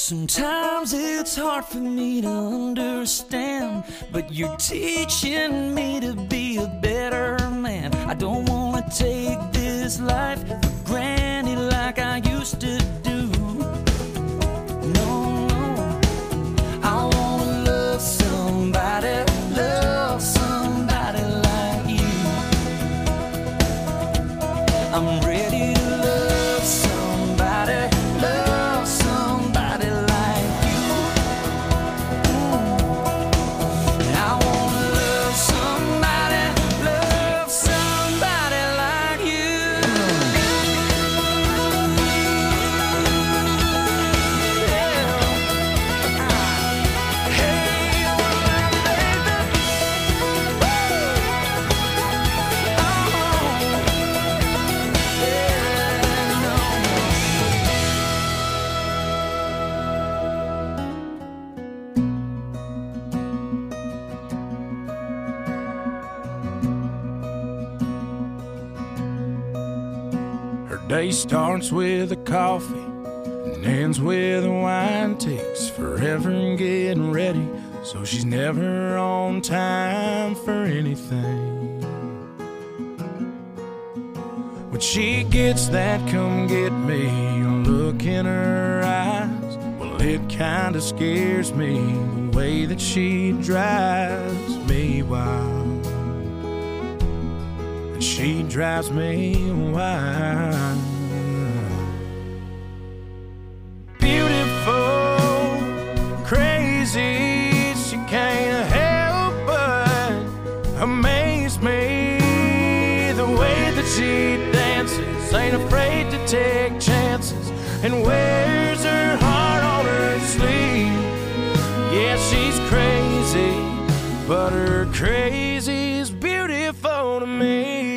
Sometimes it's hard for me to understand, but you're teaching me to be a better man. I don't wanna take this life for granted like I used to do. No, no, I wanna love somebody like you. I'm ready to love somebody like you. And I wanna love somebody like you. Yeah. Hey, baby. Her day starts with a coffee and ends with a wine. Takes forever getting ready, so she's never on time for anything. When she gets that come get me look in her eyes, well, it kinda scares me the way that she drives me wild. And she drives me wild. Beautiful, crazy, she can't help but amaze me. The way that she dances, ain't afraid to take chances, and wears her heart on her sleeve. Yeah, she's crazy, but her crazy's beautiful to me.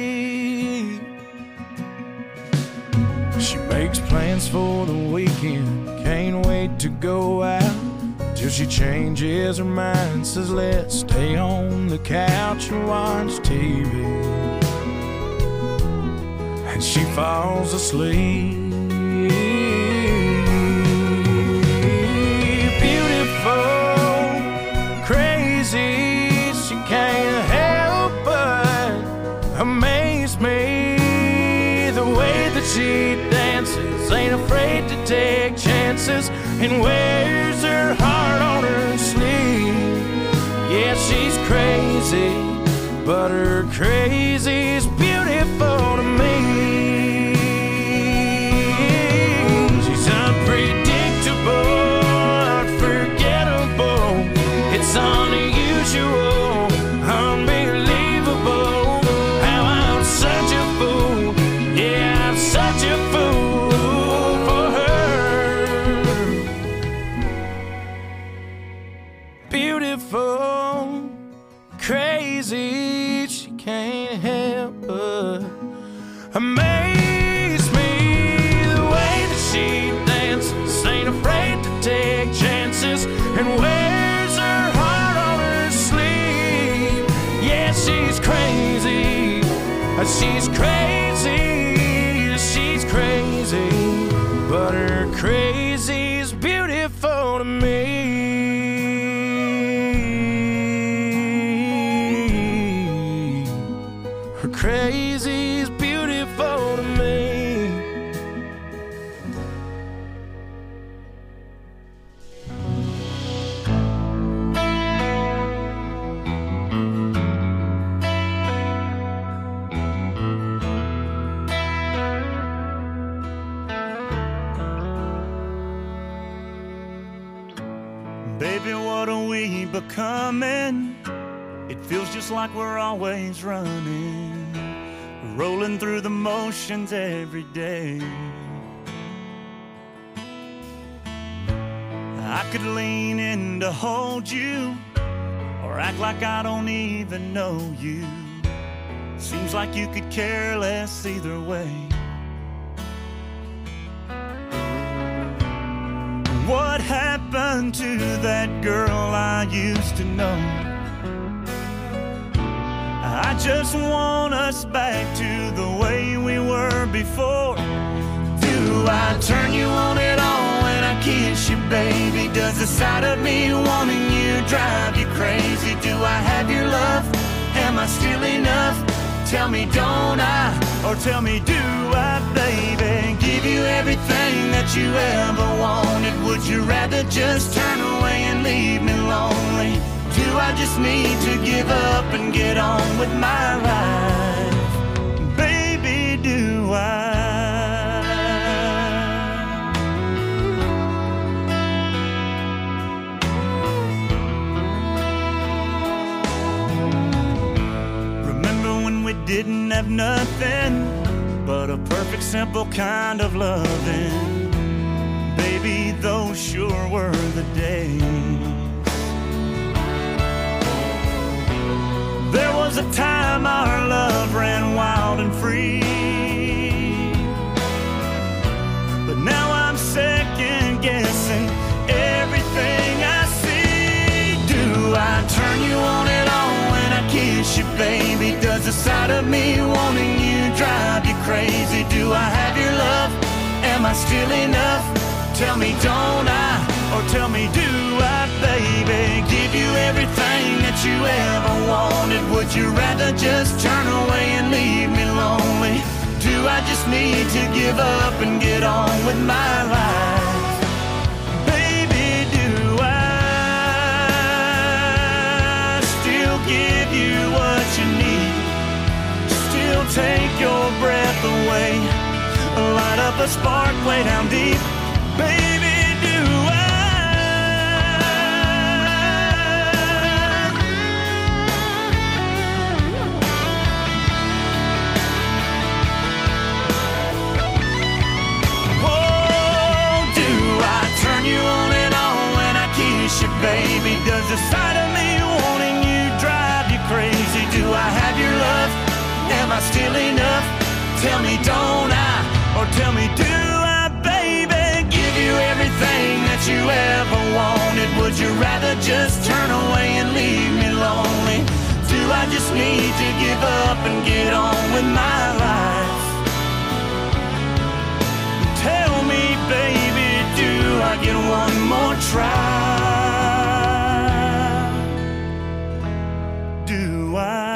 She makes plans for the weekend, can't wait to go out, till she changes her mind, says let's stay on the couch and watch TV. And she falls asleep. Beautiful, crazy, she can't help but amaze me. The way that she dances, ain't afraid to take chances, and wears her heart on her sleeve. Yeah, she's crazy, but her crazy's beautiful to me. She's unpredictable, unforgettable, it's unusual, unbelievable, how I'm such a fool. Yeah, I'm such a fool for her. Beautiful, crazy, she can't help but amaze me. The way that she dances, ain't afraid to take chances, and wears her heart on her sleeve. Yeah, she's crazy, she's crazy, she's crazy, but her crazy's beautiful to me. Her crazy's beautiful to me. Baby, what are we becoming? It feels just like we're always running, rolling through the motions every day. I could lean in to hold you, or act like I don't even know you. Seems like you could care less either way. What happened to that girl I used to know? I just want us back to the way we were before. Do I turn you on at all when I kiss you, baby? Does the sight of me wanting you drive you crazy? Do I have your love? Am I still enough? Tell me, don't I? Or tell me, do I, baby? Give you everything that you ever wanted. Would you rather just turn away and leave me lonely? Do I just need to give up and get on with my life? Baby, do I? Didn't have nothing but a perfect, simple kind of loving. Baby, those sure were the days. There was a time our love ran wild and free, but now I'm second guessing everything I see. Do I turn you on and on when I kiss you, baby? Does the sight of me wanting you drive you crazy? Do I have your love? Am I still enough? Tell me, don't I? Or tell me, do I, baby? Give you everything that you ever wanted. Would you rather just turn away and leave me lonely? Do I just need to give up and get on with my life? Baby, do I still give you what you need? Still take your breath away, light up a spark way down deep. Baby, do I? Oh, do I turn you on and on when I kiss you, baby? Does the sight of me wanting you drive you crazy? Do I have your love? Am I still enough? Tell me, don't I? Or tell me, do I, baby? Give you everything that you ever wanted. Would you rather just turn away and leave me lonely? Do I just need to give up and get on with my life? Tell me, baby, do I get one more try? Do I?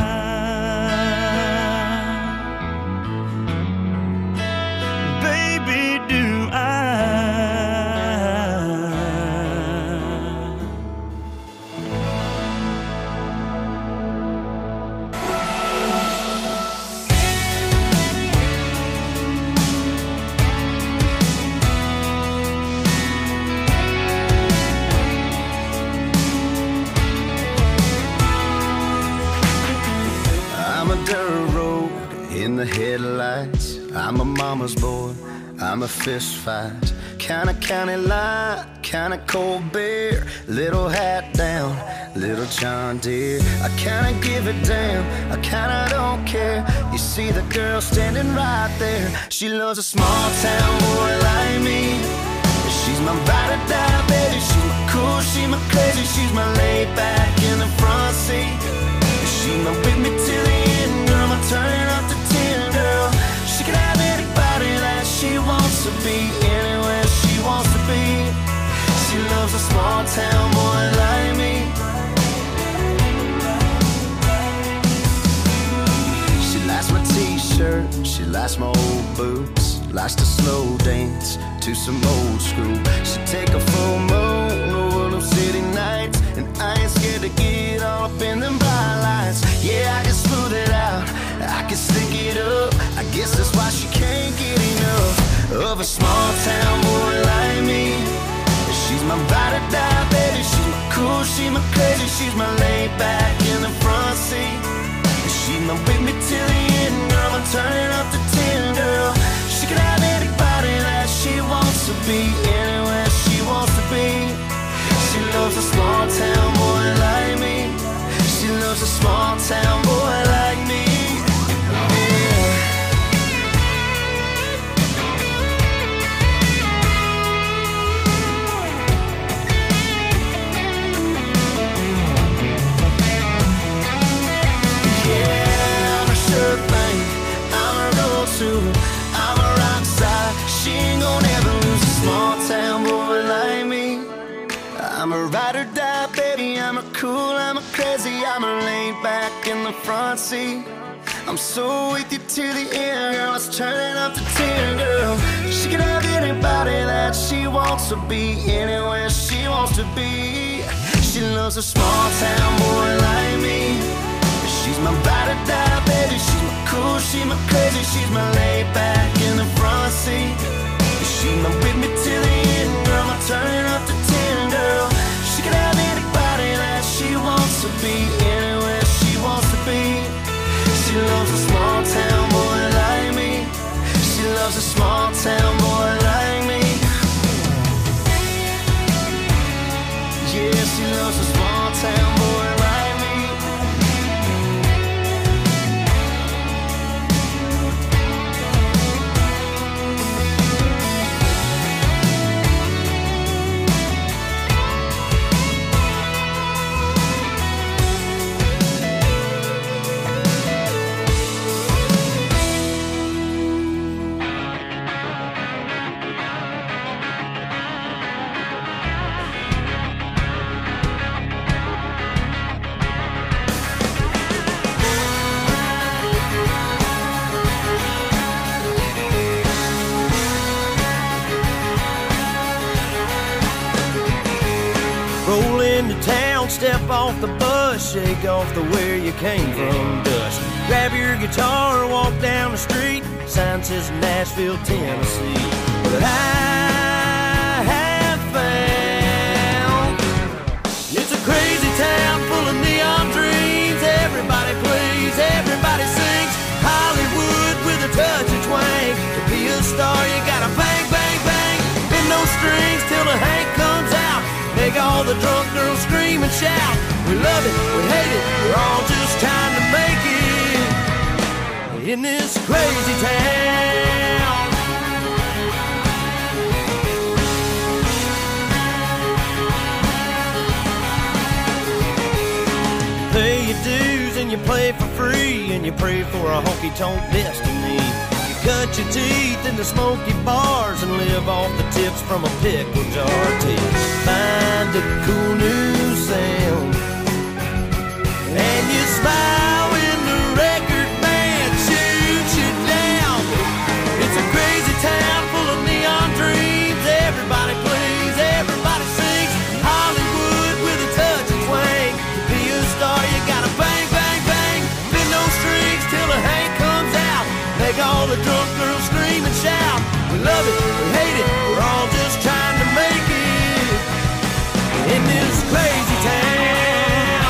The headlights, I'm a mama's boy, I'm a fist fight, kinda county line, kinda cold beer, little hat down, little John Deere. I kinda give it damn, I kinda don't care. You see the girl standing right there, she loves a small town boy like me. She's my ride or die, baby, she's my cool, she's my crazy, she's my laid back in the front seat. She's my with me till the end, girl, my turn up to 10, girl. She can have anybody that she wants to be, anywhere she wants to be. She loves a small town boy like me. She likes my t-shirt, she likes my old boots, likes to slow dance to some old school. She take a full moon over them city nights, and I ain't scared to get all up in them bright lights. Yeah, I can smooth it out, I can stick it up. I guess that's why she can't get enough of a small town boy like me. She's my ride or die, baby, she's my cool, she's my crazy, she's my laid back in the front seat. She's my with me till the end, girl, I'm turning up to 10, girl. She can have anybody that she wants to be, anywhere she wants to be. She loves a small town boy like me. She loves a small town boy like me. Yeah, I'm a sure thing, I'm a roll too, I'm a rock star. She ain't gonna ever lose a small town back in the front seat. I'm so with you to the end, girl. It's turning up to 10, girl. She can have anybody that she wants to be, anywhere she wants to be. She loves a small town boy like me. She's my ride or die, baby. She's my cool, she's my crazy. She's my laid back in the front seat. She's my with me to the end, girl. I'm turning up to 10, girl. She can have anybody that she wants to be, anywhere she wants to be. She loves a small town boy like me. She loves a small town boy like me. Yeah, she loves a small town boy like me. Roll into town, step off the bus, shake off the where you came from dust. Grab your guitar, walk down the street, sign says Nashville, Tennessee. But I have found it's a crazy town full of neon dreams. Everybody plays, everybody sings. Hollywood with a touch of twang. To be a star, you gotta bang, bang, bang. Bend those strings till the Hank comes out. Make all the drunk girls scream and shout. We love it, we hate it, we're all just trying to make it in this crazy town. Pay your dues and you play for free, and you pray for a honky-tonk destiny. Cut your teeth in the smoky bars and live off the tips from a pickle jar till find a cool new sound. And you smile when the record band shoots you down. It's a crazy town full of neon dreams. Everybody plays, everybody sings. Hollywood with a touch of twang. To be a star, you gotta bang, bang, bang. Bend those strings till the Hank comes out. Make all the drunk girls scream and shout. We love it, we hate it, we're all just trying to make it in this crazy town.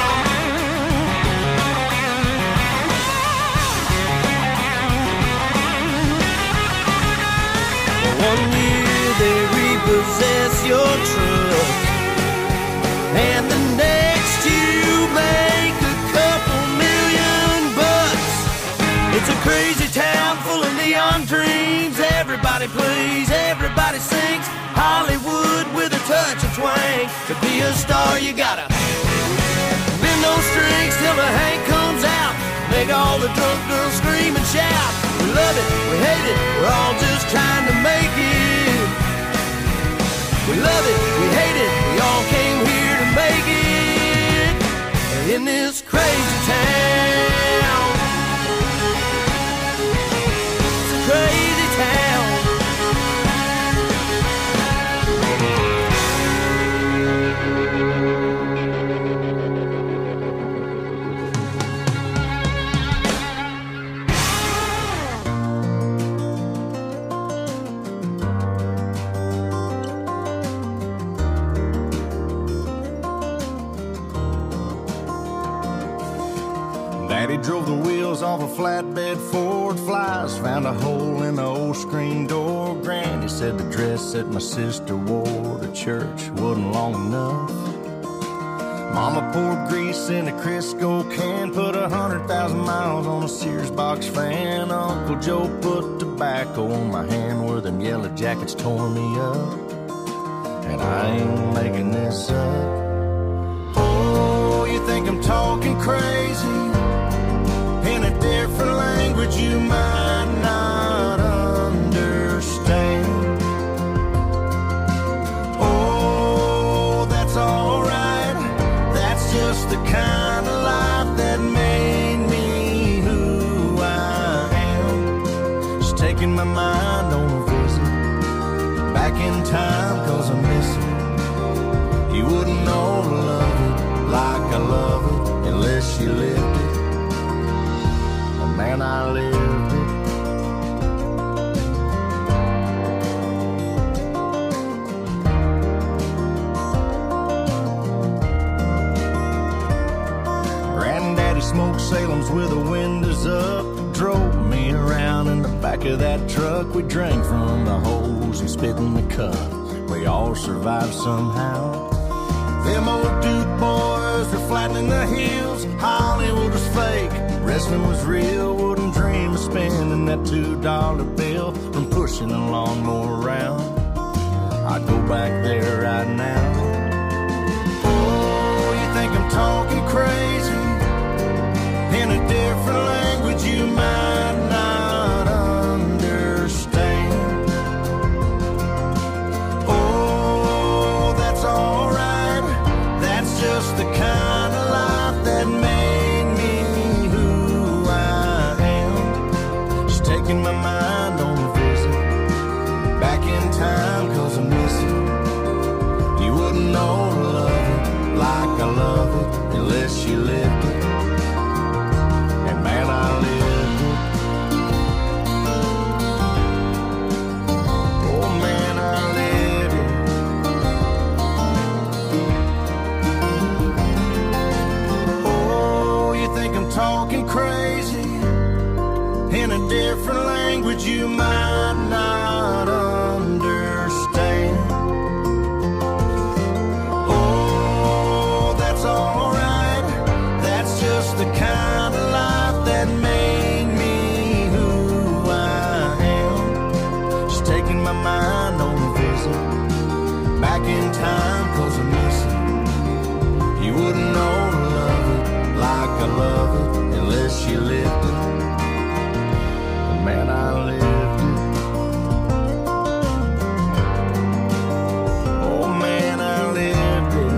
One year they repossess your truck, and the next you make a couple $1,000,000. It's a crazy town full of neon dreams. Everybody plays, everybody sings. Hollywood with a touch of twang. To be a star, you gotta bend those strings till the Hank comes out. Make all the drunk girls scream and shout. We love it, we hate it, we're all just trying to make it. We love it, we hate it, we all came here to make it in this crazy town. Crazy town. Daddy drove the wheels off a flatbed Ford Flies, found a hole in the old screen door. Granny said the dress that my sister wore to church wasn't long enough. Mama poured grease in a Crisco can, put 100,000 miles on a Sears box fan. Uncle Joe put tobacco on my hand where them yellow jackets tore me up. And I ain't making this up. Oh, you think I'm talking crazy? In a different language you might not understand. Oh, that's alright. That's just the kind of life that makes hills with the windows up. Drove me around in the back of that truck. We drank from the hose and spit in the cup. We all survived somehow. Them old Duke boys were flattening the heels. Hollywood was fake, wrestling was real. Wouldn't dream of spending that $2 bill from pushing a lawnmower around. I'd go back there right now. Oh, you think I'm talking crazy? In a different language you might not understand. Oh, that's alright. That's just the kind of life that made me who I am. Just taking my mind on a visit back in time, 'cause I miss it. You wouldn't know to love it like I love it unless you lived it. And man, I lived it. Oh man, I lived it. Oh, you think I'm talking crazy? In a different language you might not understand. Oh, that's alright. That's just the kind of life that made me who I am. Just taking my mind on a visit back in time, 'cause I miss it. You wouldn't know to love it like I love it unless you lived it. Man, I lived it. Oh man, I lived it.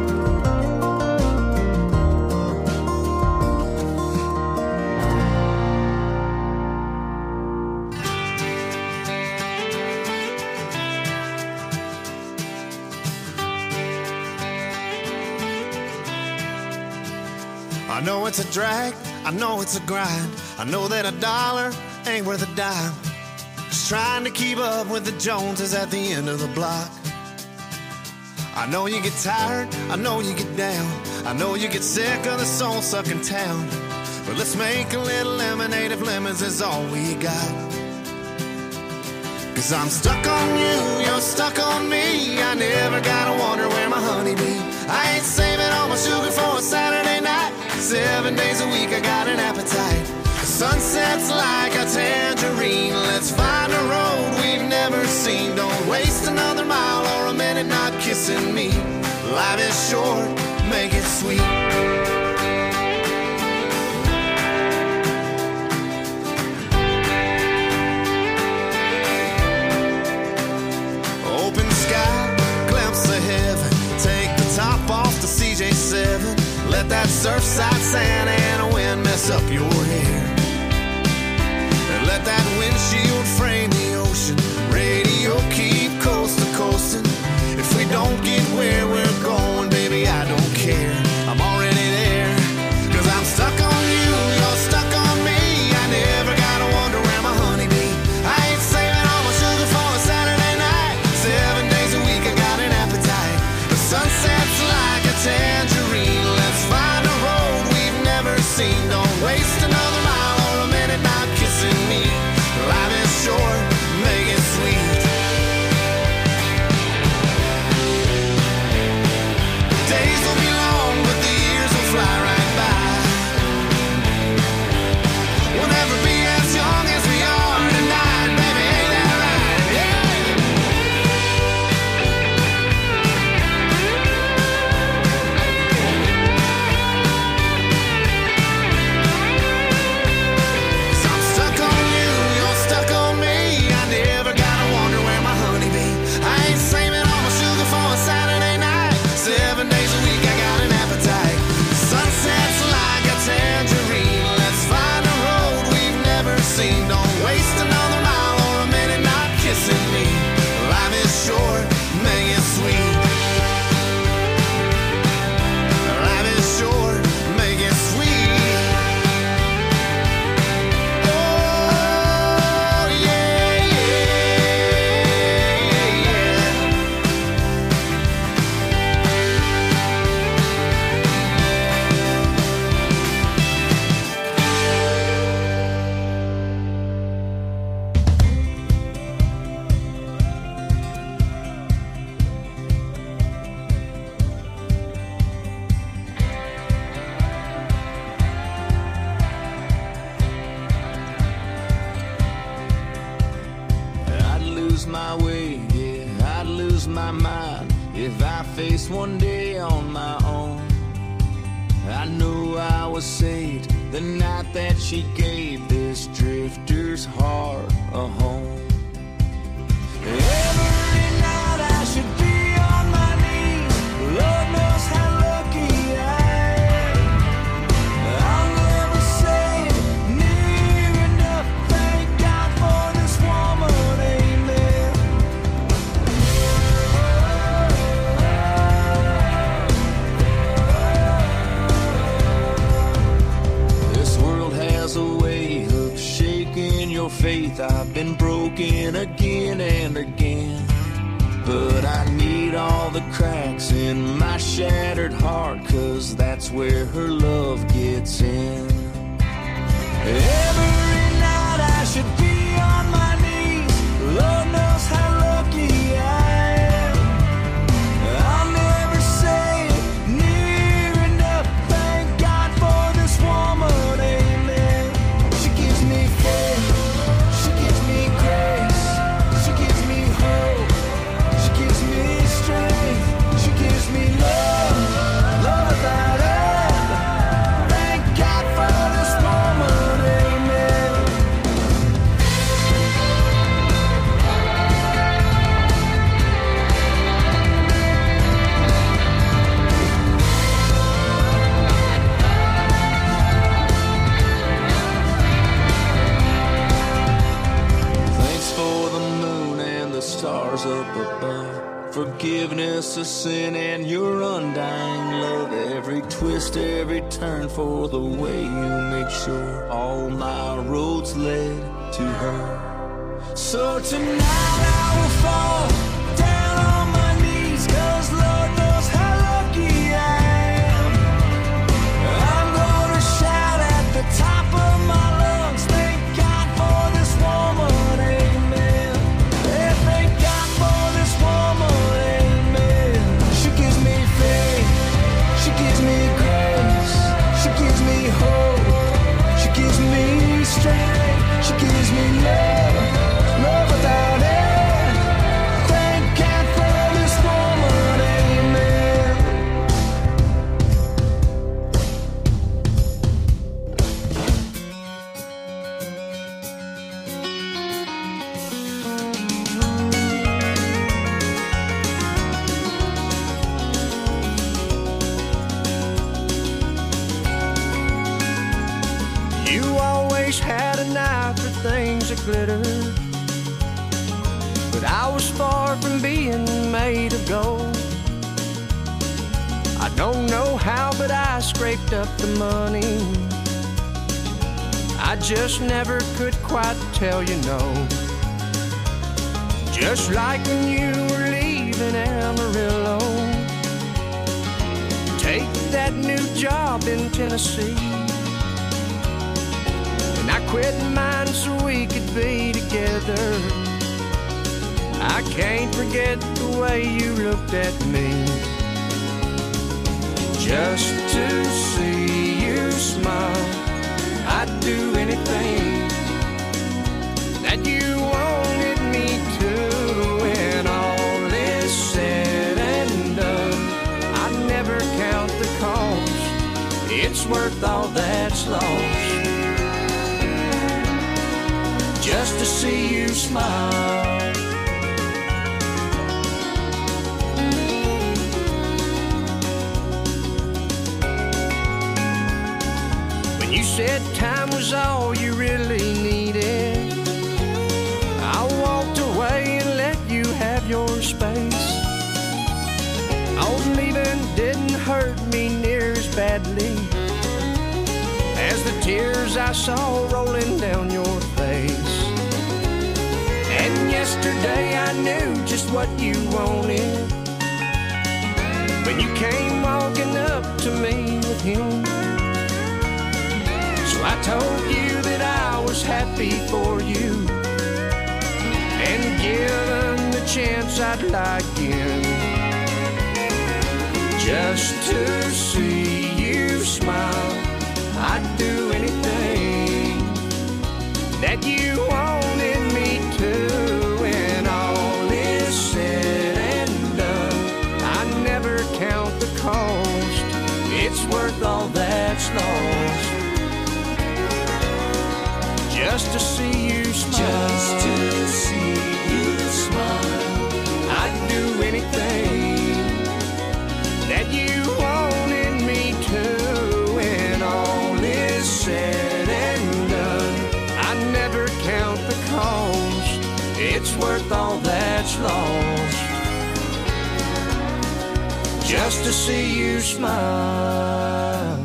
I know it's a drag, I know it's a grind. I know that a dollar ain't worth a dime. Just trying to keep up with the Joneses at the end of the block. I know you get tired, I know you get down. I know you get sick of the soul-sucking town. But let's make a little lemonade if lemons is all we got. 'Cause I'm stuck on you, you're stuck on me. I never gotta wonder where my honey be. I ain't saving all my sugar for a Saturday night. 7 days a week I got an appetite. The sunset's like a tangerine. Let's find a road we've never seen. Don't waste another mile or a minute not kissing me. Life is short, make it sweet. Open sky, glimpse of heaven. Take the top off the CJ7. Let that surfside sand and a wind mess up your hair. And let that windshield frame the ocean. Radio keep coast to coasting. If we don't get where we're going, baby, I don't care. I'm already there. 'Cause I'm stuck on you, you're stuck on me. I never gotta wonder where my honey be. I ain't saving all my sugar for a Saturday night. 7 days a week I got an appetite. The sunset's like a tangerine. Let's find a road we've never seen. Don't waste another mile lose my way, yeah, I'd lose my mind if I faced one day on my own. I knew I was saved the night that she gave this drifter's heart a home. Every night I should be on my knees, Lord knows how lucky I am. I'll never say it near enough, thank God for this woman, amen. This world has a way of shaking your faith. I've been broken again and again, but I need all the cracks in my shattered heart, 'cause that's where her love gets in. Every night I should be on my knees, Lord knows how lucky I am. I'll never say it near enough, thank God for this woman, amen. She gives me faith, she gives me grace, she gives me hope, she gives me strength, she gives me love, love without end. Thank God for this woman, amen. Thanks for the moon and the stars up above, forgiveness of sin and your undying love. Every twist, every turn, for the way you make sure all my roads led to her. So tonight I will fall down on my knees, 'cause Lord knows how lucky I am. I'm gonna shout at the top of my lungs, thank God for this woman, amen. Yeah, thank God for this woman, amen. She gives me faith, she gives me grace, she gives me hope, she gives me strength, she gives me love, love without end. Thank God for this woman, amen. You always had an eye for things that glitter, but I was far from being made of gold. I don't know how, but I scraped up the money. I just never could quite tell you no. Just like when you were leaving Amarillo, take that new job in Tennessee. And I quit mine so we could be together. I can't forget the way you looked at me. Just to see you smile, I'd do anything that you wanted me to. When all is said and done, I'd never count the cost. It's worth all that's lost, just to see you smile. When you said time was all you really needed, I walked away and let you have your space. Old leaving didn't hurt me near as badly as the tears I saw rolling down your face. And yesterday I knew just what you wanted when you came walking up to me with him. So I told you that I was happy for you, and given the chance I'd lie again, just to see you smile. I'd do anything that you wanted me to. When all just to see you smile.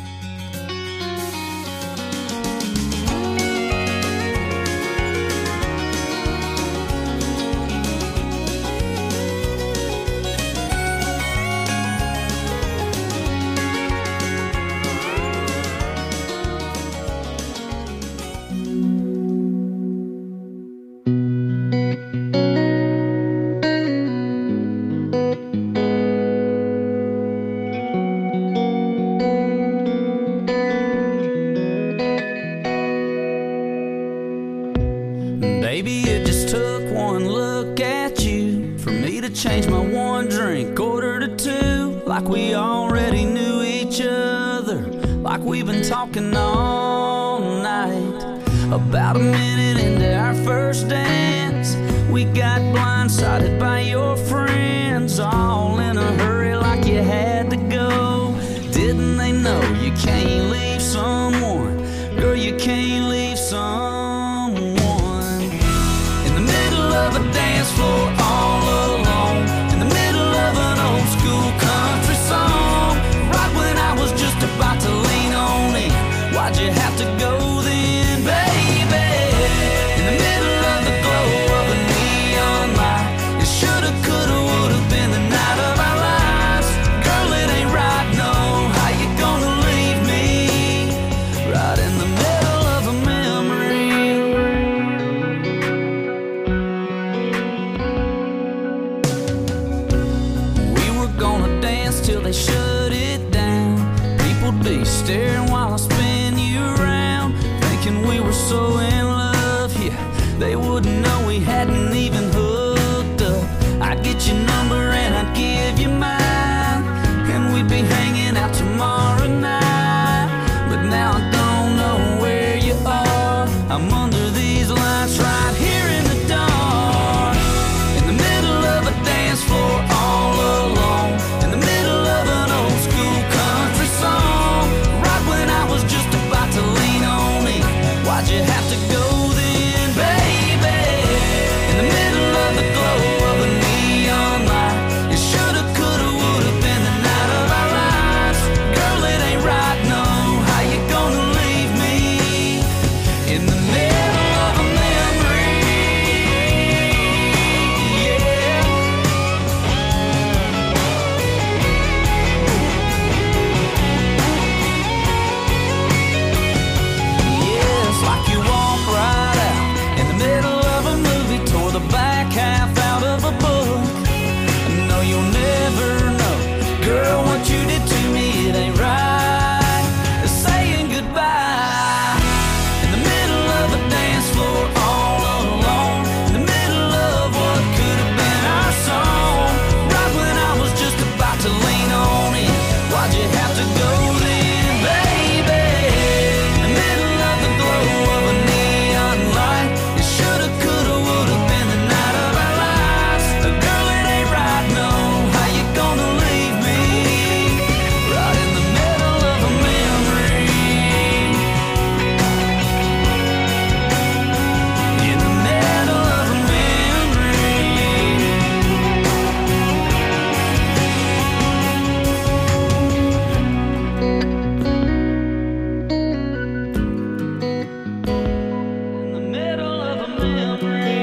Baby, it just took one look at you for me to change my one drink order to two. Like we already knew each other, like we've been talking all night. About a minute into our first dance, we got blindsided by your friends, all in a hurry like you had to go. Didn't they know you can't leave someone? Girl, you can't leave someone in the middle of a dance floor all alone, in the middle of an old school country song. Right when I was just about to lean on in, why'd you have to go then, baby? In the middle of the glow of a neon light, it shoulda, coulda, woulda been the night of our lives. Girl, it ain't right, no. How you gonna leave me right in the middle of a memory? We were gonna dance till they shut it down. People'd be staring while I spin you around, thinking we were so in love, yeah. They wouldn't know we hadn't even hooked up. I'd get your number and I'd give you mine, and we'd be hanging out tomorrow night. But now I don't know where you are. I'm under these lights right here in the dark, in the middle of a dance floor all alone, in the middle of an old school country song. Right when I was just about to lean on in, why'd you have to go then, baby? In the middle of the glow of a neon light, it shoulda, coulda, woulda been the night of our lives. Girl, it ain't right, no. How you gonna leave me in the middle of a memory? Yeah. Yeah, it's like you walk right out in the middle of a movie, tore the back half out of a book. No, you'll never know, girl, what you did to me, it ain't right. Saying goodbye in the middle of a dance floor all alone, in the middle of what could have been our song. Right when I was just about to lean on in, why'd you have to go then, baby? In the middle of the glow of a neon light, it shoulda, coulda, woulda been the night of our lives. Girl, it ain't right, no. How you gonna leave me right in the middle of a memory? In the middle of a memory. In the middle of a memory.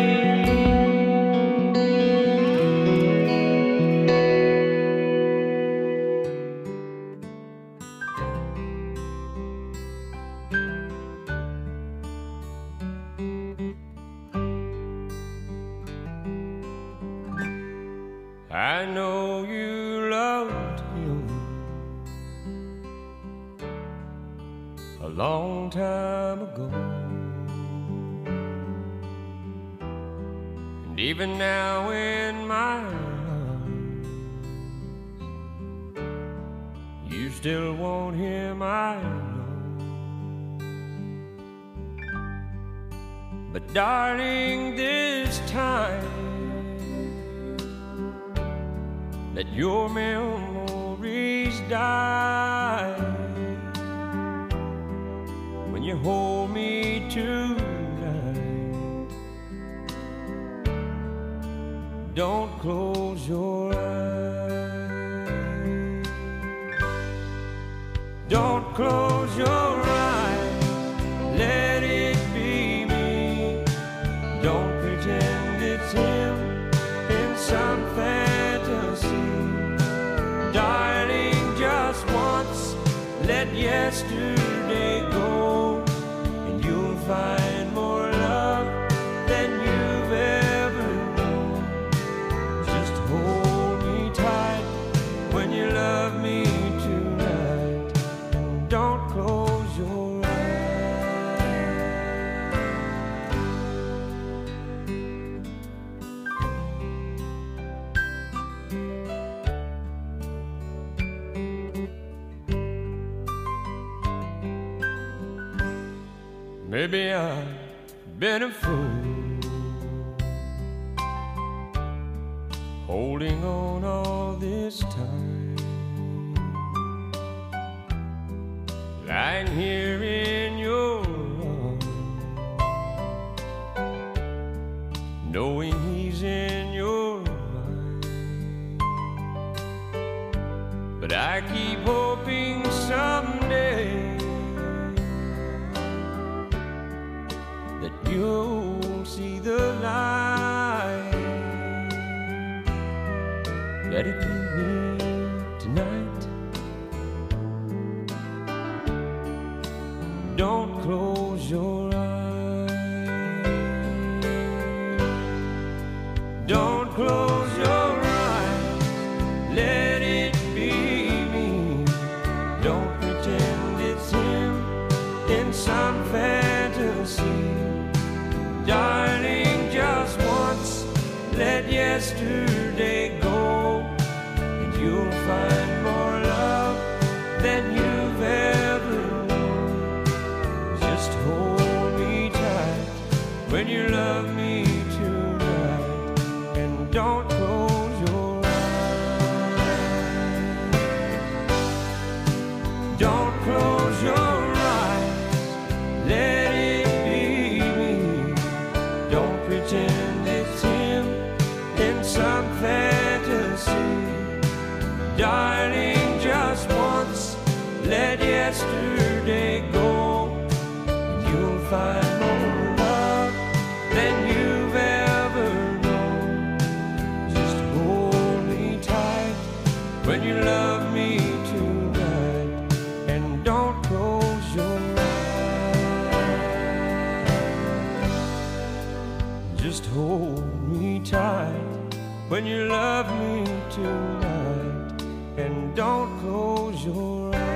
I know you loved him a long time ago, and even now in my arms, you still want him, I know. But darling, this time let your memories die when you hold me tonight. Don't close your eyes. Don't close your eyes, let it be me. Don't pretend it's him in some fantasy. Darling, just once, let yesterday go, and you'll find more love than you've ever known. Just hold me tight when you love me tonight, and don't close your eyes. Maybe I've been a fool, holding on all this time, lying here in your arms, knowing he's in your mind. But I keep hoping someday that you'll see the light. Let it be me tonight. Don't close your eyes. Don't close your eyes. Let it be me. Don't pretend it's him in some fantasy. Darling, just once, let yesterday go, and you'll find more love than you've ever known. Just hold me tight when you love me tonight, and don't close your eyes. Don't close your eyes. Let it be me. Don't pretend it's him in some fantasy. Darling, just once, let yesterday go, and you'll find more love than you've ever known. Just hold me tight when you love me tonight, and don't close your eyes. Just hold me tight when you love me tonight, and don't close your eyes.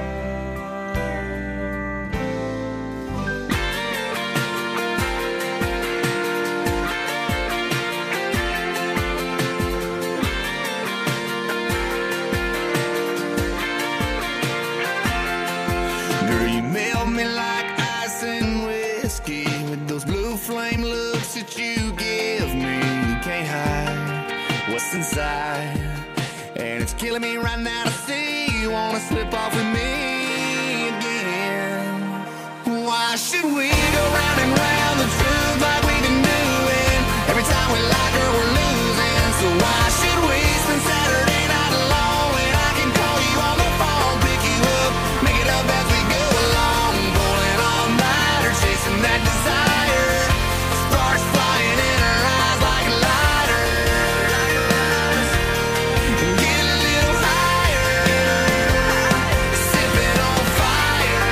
Girl, you melt me like ice and whiskey with those blue flame looks that you give me. You can't hide what's inside, and it's killing me right now to see you wanna slip off with me again. Why should we go round and round the truth like we've been doing? Every time we like her, we're losing. So why should we spend Saturday night alone when I can call you on the phone, pick you up, make it up as we go along, pulling all nighter, chasing that desire, sparks flying in her eyes like lighters. Get a little higher, sipping on fire.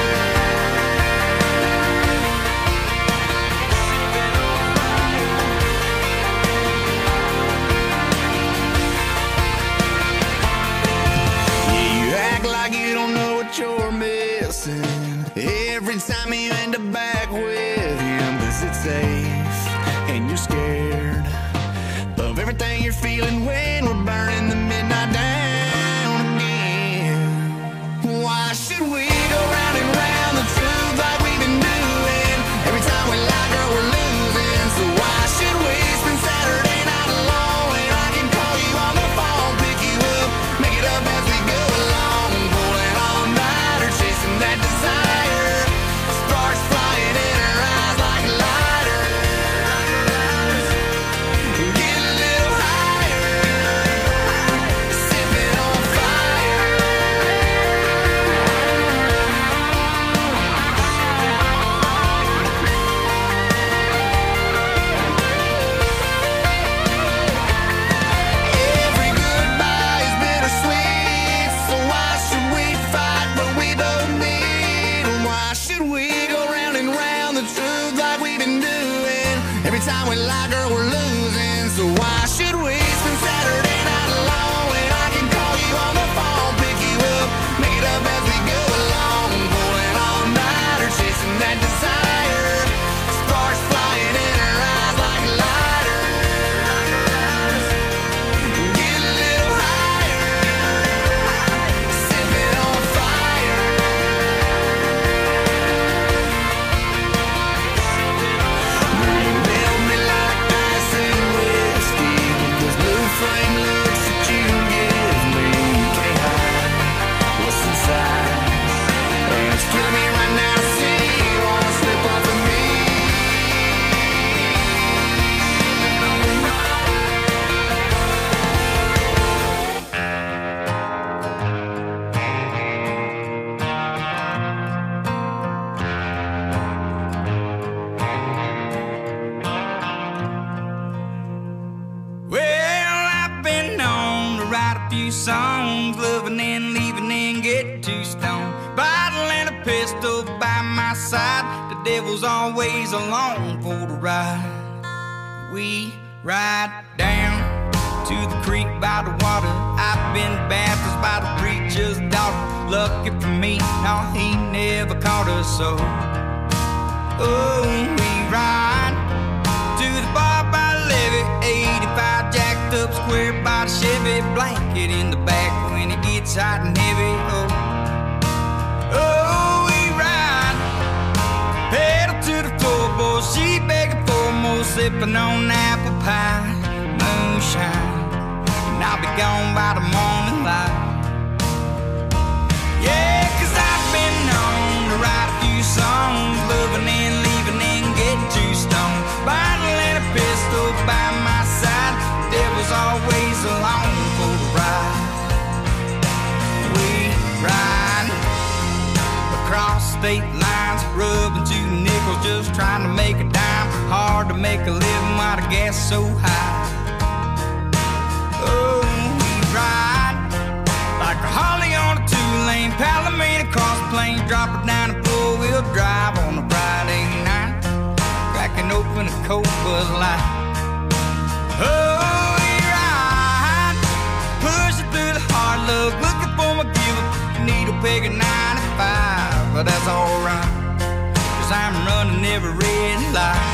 Yeah, you act like you don't know what you're missing every time you end up back with him, 'cause it's safe and you're scared of everything you're feeling when we're burning the midnight down again. Why should we go round and round the truth like we've been doing? Every time we like her, we're losing. So why should we spend Saturday night alone when I can call you on the phone, pick you up, make it up as we go along, pulling all nighter, chasing that desire, sparks flying in her eyes like lighters. Get a little higher, sipping on fire. should we spend Saturday night alone when I can call you on the phone, pick you up, make it up as we go along, pulling all nighter, chasing that desire, sparks flying in her eyes like lighters. Get a little higher, set me on fire. You melt me like ice and whiskey with those blue flame looks that you give me. You can't hide what's inside, and it's killing me right now to see you wanna slip off of me. Well, I've been known to write a few songs, loving and leaving and get too stoned. Bottle and a pistol by my side, the devil's always along for the ride. We ride down to the creek by the water. I've been baptized by the preacher's daughter. Lucky for me, no, he never caught us so. Oh, we ride to the bar by the levee, 85 jacked up square by the Chevy, blanket in the back when it gets hot and heavy. Oh, we ride, pedal to the floorboard, she begging for more, sipping on apple pie, moonshine, and I'll be gone by the morning light. Yeah, 'cause I've been known to write a few songs, loving and leaving and get too stoned. Bottle and a pistol by my side, devil's always along for the ride. We ride across state lines, rubbing 2 nickels, just trying to make a dime. Hard to make a living while the gas is so high. Oh, we ride like a Harley on a 2-lane, Palomino cross plains, drop it down a 4-wheel drive on a Friday night, cracking open a cold Buzz Light. Oh, we ride, pushing through the hard luck, looking for my giver, needle peg at 95, but that's alright, 'cause I'm running every red light.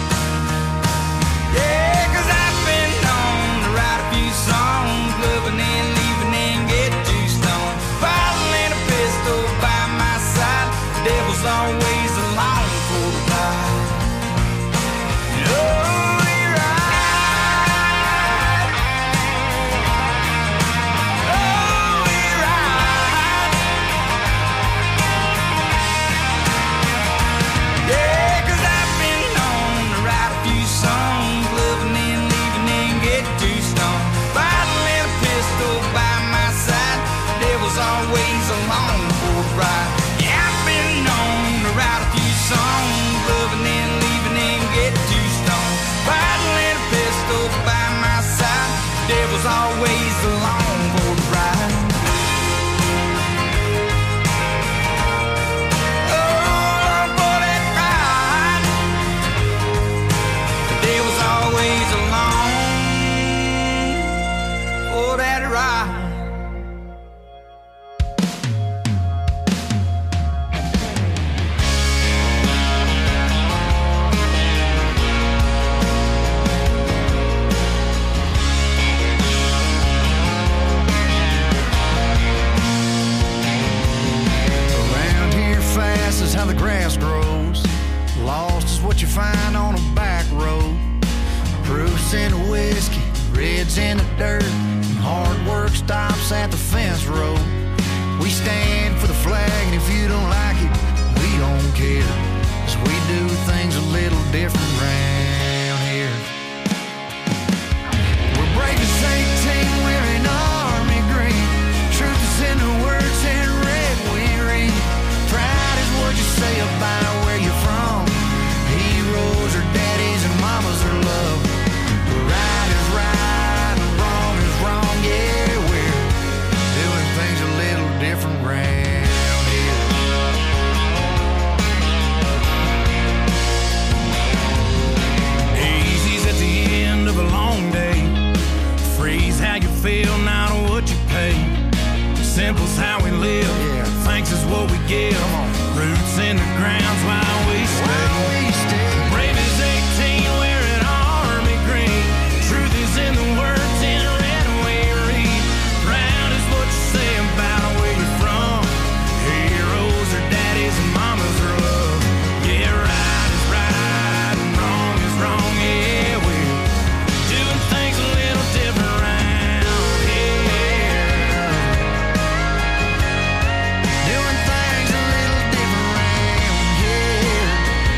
Yeah, 'cause I've been known to write a few songs, loving and leaving and get too stoned. Bottle and a pistol by my side, devil's always along for the ride. Oh, we ride. Oh, we ride. Yeah, 'cause I've been known to write a few songs, loving and leaving and get too stoned. Bottle and a pistol by my side, devil's always along for the ride. Yeah, I've been known to write a few songs, loving and leaving and get too stoned. Bottle and a pistol by my side, devil's always along for the ride. Oh, for that ride, the devil's always along for that ride. Around here fast is how the grass grows. Lost is what you find on a back road. Proofs in the whiskey, reds in the dirt, and hard work stops at the fence road. We stand for the flag, and if you don't like it, we don't care, 'cause we do things a little different round here. We're breaking St. Team, wearing army green. Truth is in the words in red we read. Pride is what you say about where you're from. Heroes are daddies and mamas are love. Right is right and wrong is wrong. Yeah, we're doing things a little different round here. feel, not what you pay. Simple's how we live, thanks is what we give. Roots in the ground's why we stay. Brave as 18, wearing army green. Truth is in the words in red we read. Proud is what you say about where you're from. Heroes are daddies and mamas are love. Yeah, right is right and wrong is wrong. Yeah, we're doing things a little different around here. Doing things a little different around here.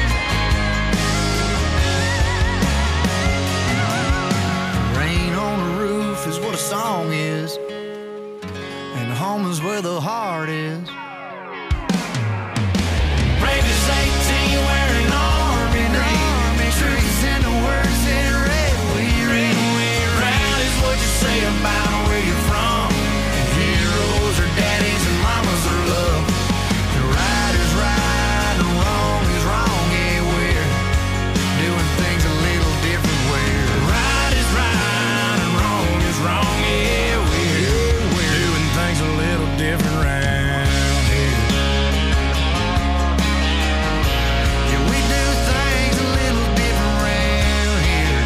Rain on the roof is what a song is, and home is where the heart is. Brave as 18, wearing army green. Truth is in the words in red we read. Proud is what you say about where you're from. Heroes are daddies and mamas are love. The right is right and wrong is wrong. Yeah, we're doing things a little different. Where right is right and wrong is wrong. Yeah, we're doing things a little different around here. Yeah, we do things a little different around here.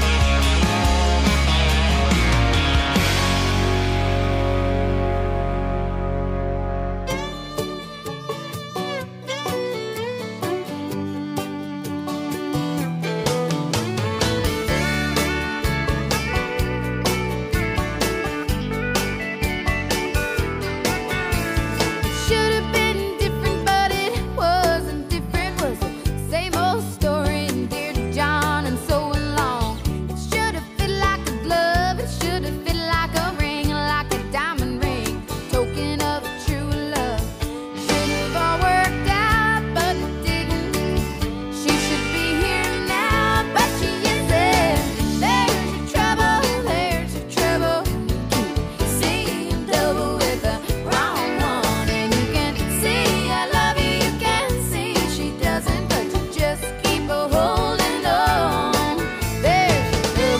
Should have been different, but it wasn't different. Was the same old story, and dear to John, and so along. It should have fit like a glove. It should have fit like a ring, like a diamond ring, token of true love. Should have all worked out, but it didn't. She should be here now, but she isn't. There's your trouble, there's your trouble. Keep seeing double with the wrong one, and you can see I love you, you can see she doesn't, but you just keep a holding on. There's your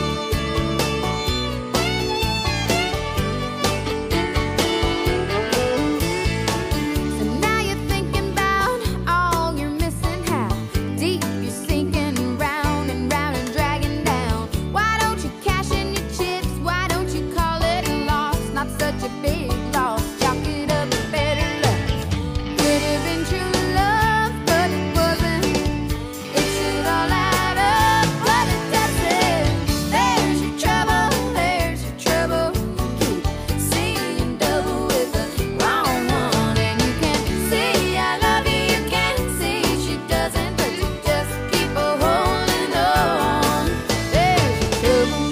So now you're thinking about all you're missing, how deep you're sinking round and round and dragging down. Why don't you cash in your chips? Why don't you call it a loss? Not such a big loss. Chalk it up to better luck. Could have been true love, but it wasn't. It should all add up, but it doesn't. There's your trouble, there's your trouble. Keep seeing double with the wrong one, and you can see I love you, you can see she doesn't, but you just keep a holding on. There's your trouble.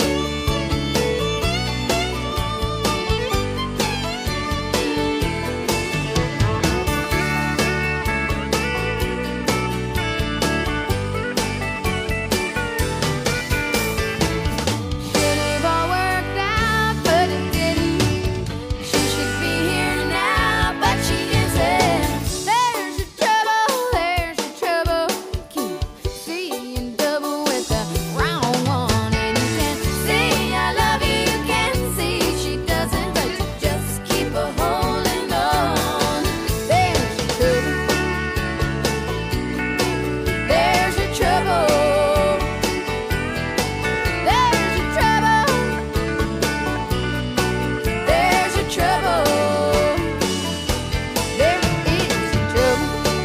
Should have all worked out, but it didn't. She should be here now, but she isn't. There's your trouble, there's your trouble. Keep seeing double with the wrong one, and you can see I love you, you can see she doesn't, but you just keep a holding on. There's your trouble. There's your trouble. There's your trouble. There's your trouble. There is your trouble.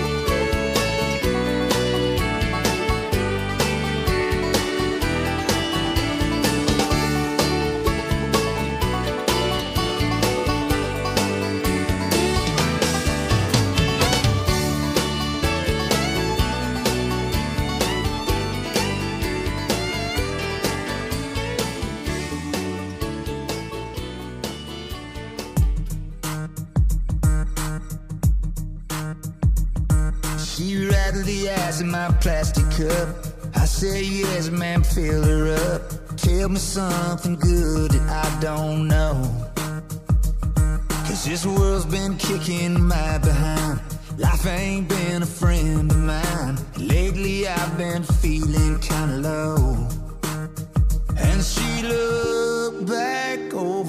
She rattled the ice in my plastic cup. I said yes, man, fill her up. Tell me something good that I don't know. 'Cause this world's been kicking my behind. Life ain't been a friend of mine. Lately I've been feeling kinda low. And she looked back over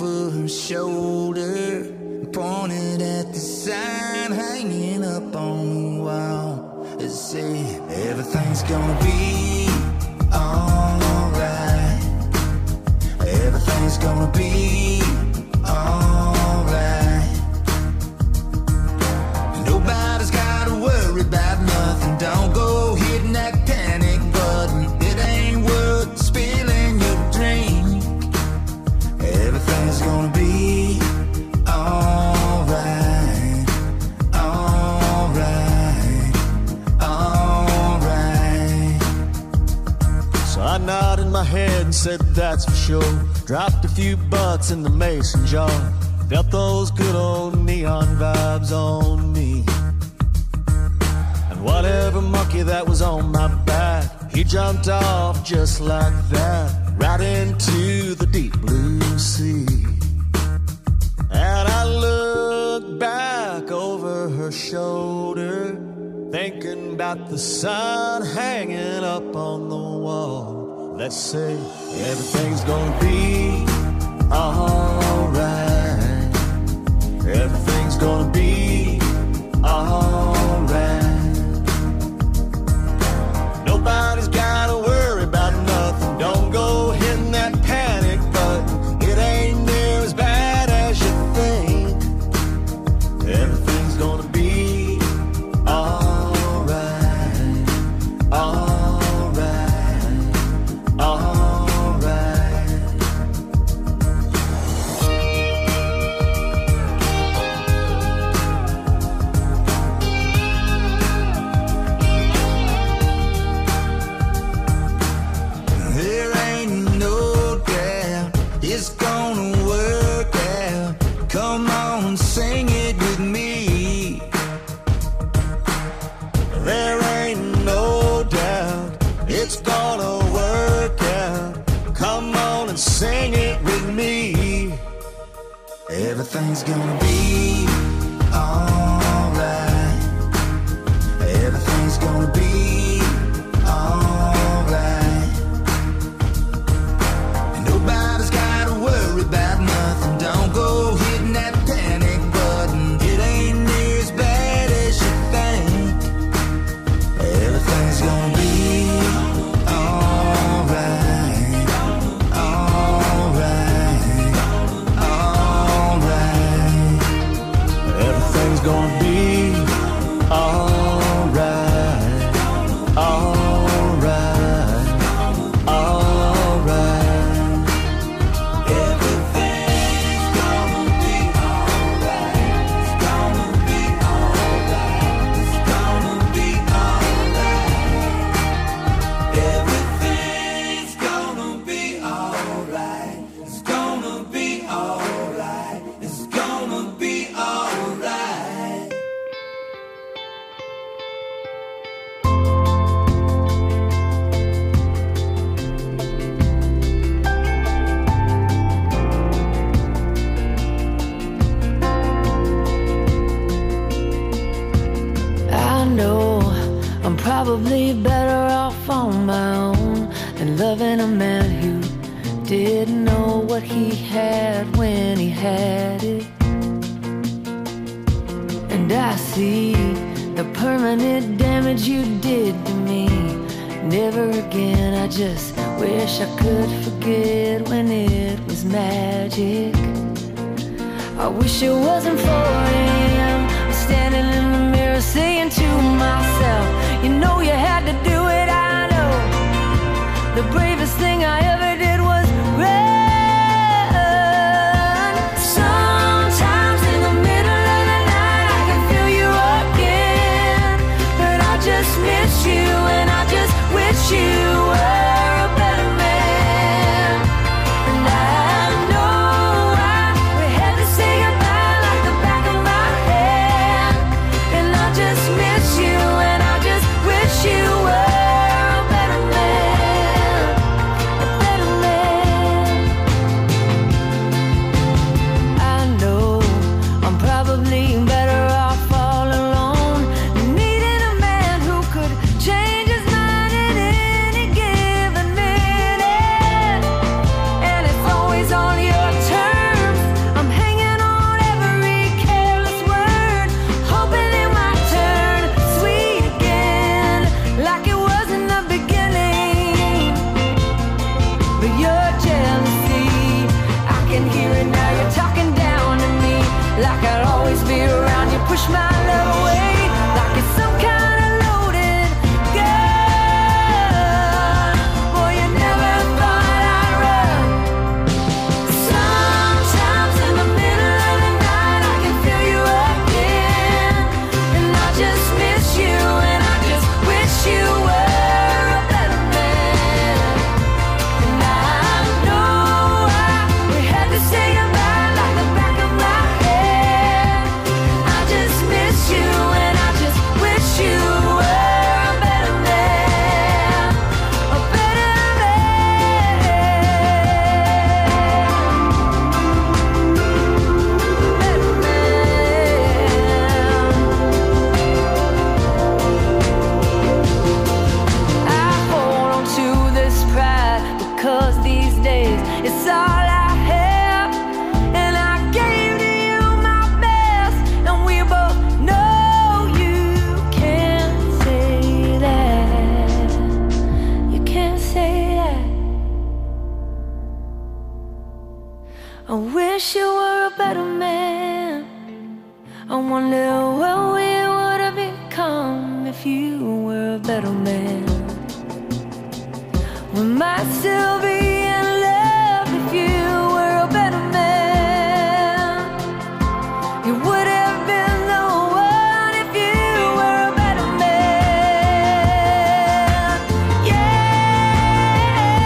shoulder, pointed at the sign hanging up on the wall. It said, everything's gonna be alright. Everything's gonna be alright. Nobody's gotta worry about nothing. Don't go hitting that panic button. It ain't worth spilling your drink. Everything's gonna be alright, alright, alright. So I nodded my head and said that's for sure. Dropped a few bucks in the mason jar. Felt those good old neon vibes on me. And whatever monkey that was on my back, he jumped off just like that, right into the deep blue sea. And I looked back over her shoulder, thinking about the sun hanging up on the wall. Let's say everything's gonna be alright. Everything's gonna be alright. Nobody's gotta worry about nothing. Don't go hitting that panic button. It ain't near as bad as you think. Everything's gonna be alright, alright, alright. There ain't no doubt it's gonna work out. Come on, sing it with me. There ain't no doubt it's gonna work out. Come on and sing it with me. Everything's gonna be alright. Everything's gonna be alright. Nobody's gotta worry about nothing. Don't go hitting that panic button. It ain't near as bad as you think. Everything's gonna be alright, alright, alright. Everything's gonna be alright, alright, alright. Everything's gonna be alright. It's gonna be alright. It's gonna be alright. Everything's gonna be alright. It's gonna be alright. It's gonna be alright. I know I'm probably better off on my own than loving a man who didn't know what he had when he had it. And I see the permanent damage you did to me. Never again, I just wish I could forget when it was magic. I wish it wasn't 4 a.m. I'm standing in the mirror saying to myself, you know you had to do it, I know. The bravest thing I ever did was run. Sometimes in the middle of the night I can feel you again. But I just miss you and I just wish you were a better man. And I know we had to say goodbye like the back of my hand. And I just miss you and I just wish you were a better man. push my love away like it's some kind of loaded gun. Boy, you never thought I'd run. Sometimes in the middle of the night I can feel you again, and I just miss you, and I just wish you were a better man. And I know we had to say goodbye like the back of my head. I just miss you, and I just wish you were a better man, a better man, better man. I hold on to this pride because these days it's all I have, and I gave to you my best, and we both know you can't say that. You can't say that. I wish you were a better man. I wonder what we would have become if you were a better man. We might still be in love if you were a better man. You would have been the one if you were a better man. Yeah.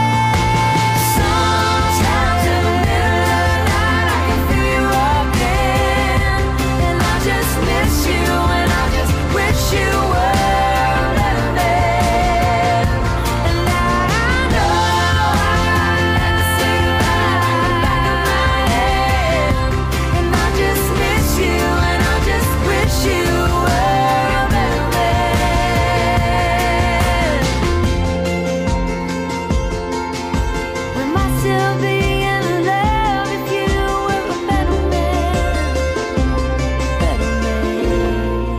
Sometimes in the middle of the night I can feel you again, and I just miss you, and I just wish you were a better man. And I know I had to say goodbye like the back of my head, and I just miss you, and I just wish you were a better man. We might still be in love if you were a better man, better man.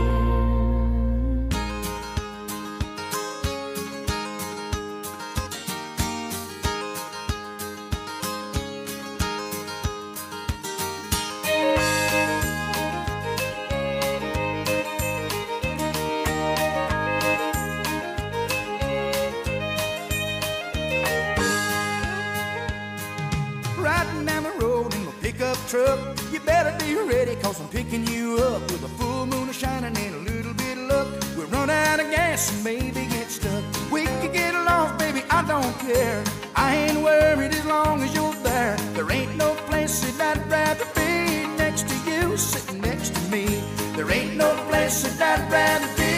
Riding down the road in my pickup truck. You better be ready, cause I'm picking you up with a full moon shining and a little bit of luck. We'll run out of gas and maybe get stuck. We could get lost, baby, I don't care. I ain't worried as long as you're there. There ain't no place that I'd rather be next to you, sitting next to me. There ain't no place that I'd rather be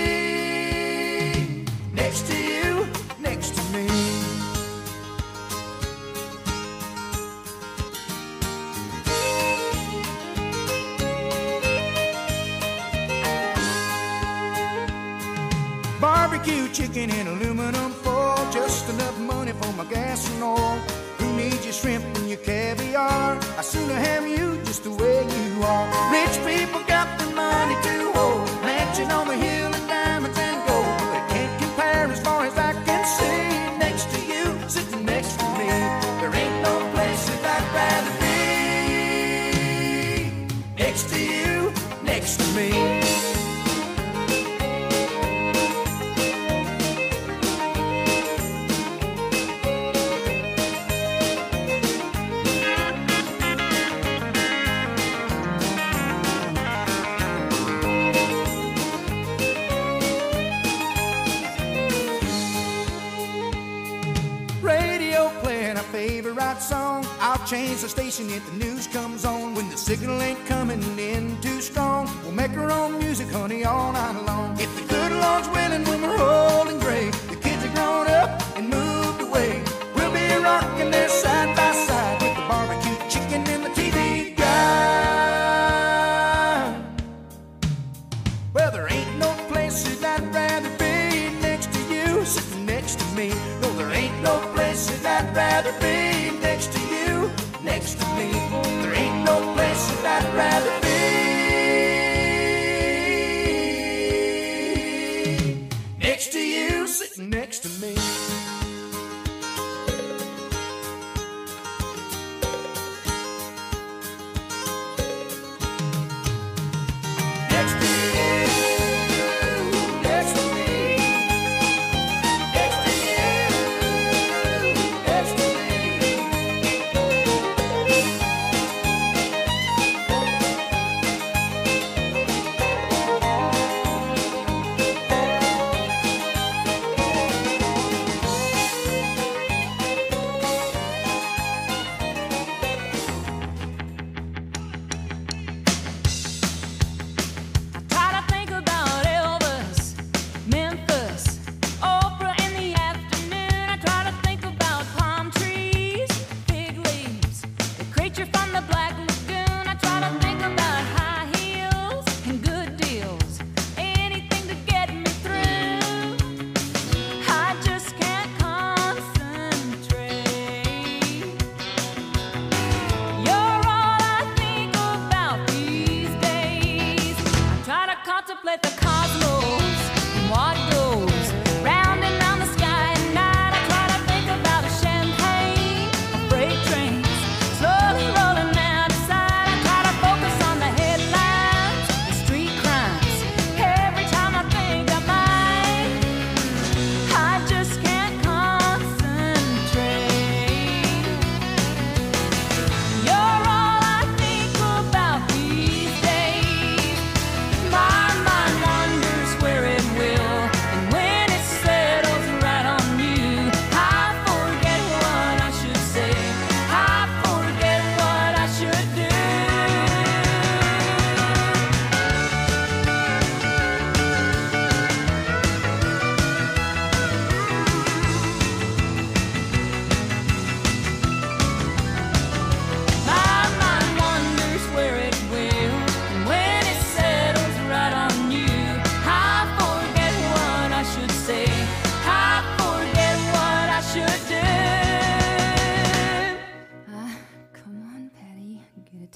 next to you, next to me. Barbecue chicken in aluminum foil, just enough money for my gas and oil. Who needs your shrimp and your caviar? I sooner have you just the way you are. Rich people got the money to hold, mansion on the hill and diamonds and gold. They can't compare as far as I can see. Next to you, sitting next to me. There ain't no place that I'd rather be next to you, next to me. Song. I'll change the station if the news comes on. When the signal ain't coming in too strong, we'll make our own music, honey, all night long. If the good Lord's willing, when we're old and gray, the kids are grown up and moved away, we'll be rocking there side by side with the barbecue chicken and the TV guy. Well, there ain't no place that I'd rather be next to you, sitting next to me. No, there ain't no place that I'd rather be next to you, next to me. There ain't no place that I'd rather be next to you, sitting next to me.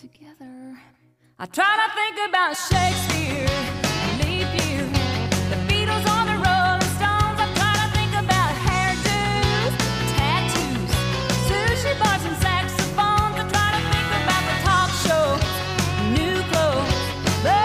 together. I try to think about Shakespeare